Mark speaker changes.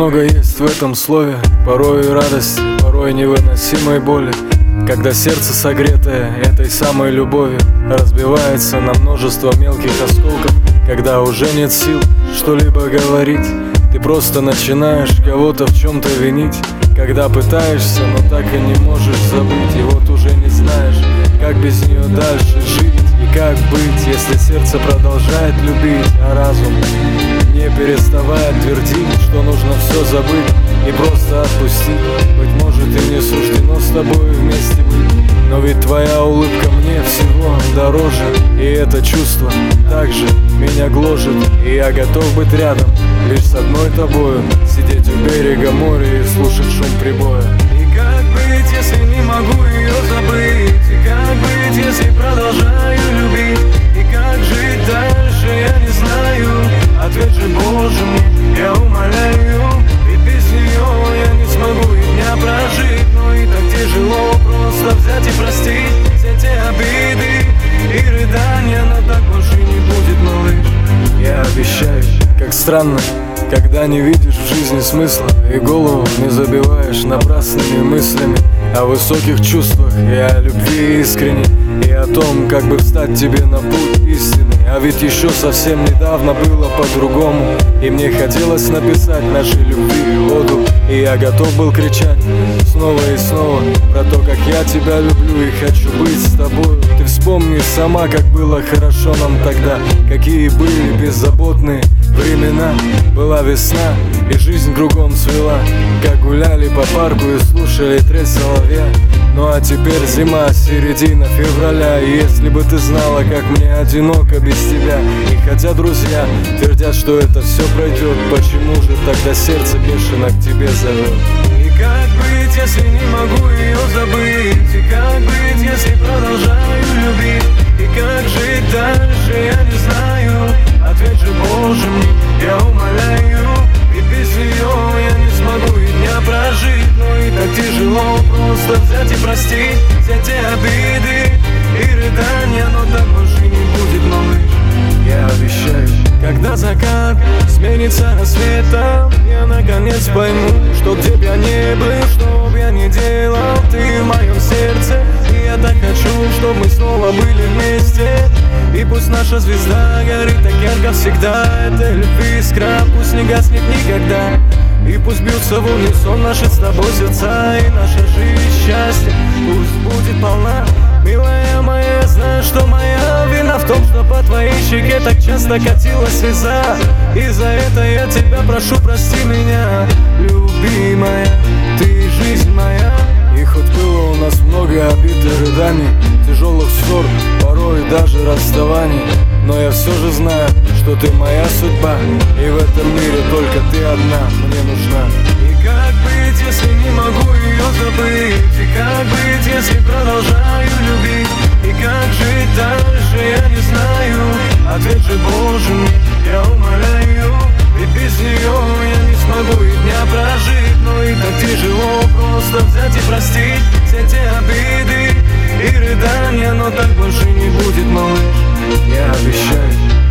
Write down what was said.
Speaker 1: много есть в этом слове, порой радости, порой невыносимой боли, когда сердце, согретое этой самой любовью, разбивается на множество мелких осколков. Когда уже нет сил что-либо говорить, ты просто начинаешь кого-то в чем-то винить. Когда пытаешься, но так и не можешь забыть, и вот уже не знаешь, как без нее дальше жить. И как быть, если сердце продолжает любить, а разум не переставая твердить, что нужно все забыть и просто отпустить. Быть может, и не суждено с тобой вместе быть, но ведь твоя улыбка мне всего дороже, и это чувство также меня гложет. И я готов быть рядом лишь с одной тобою, сидеть у берега моря и слушать шум прибоя.
Speaker 2: И как быть, если не могу ее забыть? И как быть, если продолжаю любить? И как жить дальше, я не знаю. Ответ же Боже мне, я умоляю. Ведь без нее я не смогу и дня прожить. Но и так тяжело просто взять и простить все те обиды и рыдания, но так больше не будет, малыш.
Speaker 1: Я обещаю. Как странно, когда не видишь в жизни смысла и голову не забиваешь напрасными мыслями о высоких чувствах и о любви искренней, и о том, как бы встать тебе на путь истины. А ведь еще совсем недавно было по-другому, и мне хотелось написать нашей любви оду, и я готов был кричать снова и снова про то, как я тебя люблю и хочу быть с тобой. Ты вспомни сама, как было хорошо нам тогда, какие были беззаботные времена. Была весна, и жизнь кругом цвела, как гуляли по парку и слушали трель соловья. Ну а теперь зима, середина февраля, и если бы ты знала, как мне одиноко без тебя. И хотя друзья твердят, что это все пройдет, почему же тогда сердце бешено к тебе зовет?
Speaker 2: И как быть, если не могу ее забыть? И как быть, если продолжаю любить? И как жить дальше, я не знаю. Ответ же Боже мне, я умоляю. Ведь без нее я не смогу и дня прожить. Но и так тяжело просто взять и простить все те обиды и рыдания, но так больше не будет, малыш.
Speaker 1: Я обещаю.
Speaker 2: Когда закат сменится рассветом, я наконец пойму, что где б я не был, что б я не делал, ты в моем сердце. И я так хочу, чтобы мы снова были вместе. И пусть наша звезда горит так ярко всегда, это любви искра, пусть не гаснет никогда. И пусть бьются в унисон наши с тобой сердца, и наша жизнь счастья пусть будет полна. Милая моя, знаю, что моя вина в том, что по твоей щеке так часто катилась слеза. И за это я тебя прошу, прости меня, любимая, ты жизнь моя.
Speaker 1: И хоть было у нас много обид и рыданий, тяжелых ссор, порой даже расставаний, но я все же знаю, что ты моя судьба, и в этом мире только ты одна мне нужна.
Speaker 2: И как быть, если не могу ее забыть? И как быть, если продолжаю любить? И как жить дальше, я не знаю. Ответ же Боже мне, я умоляю. Ведь без нее я не смогу и дня прожить. Но и так тяжело просто взять и простить все те обиды и рыдания, но так больше не будет, малыш.
Speaker 1: Я обещаю.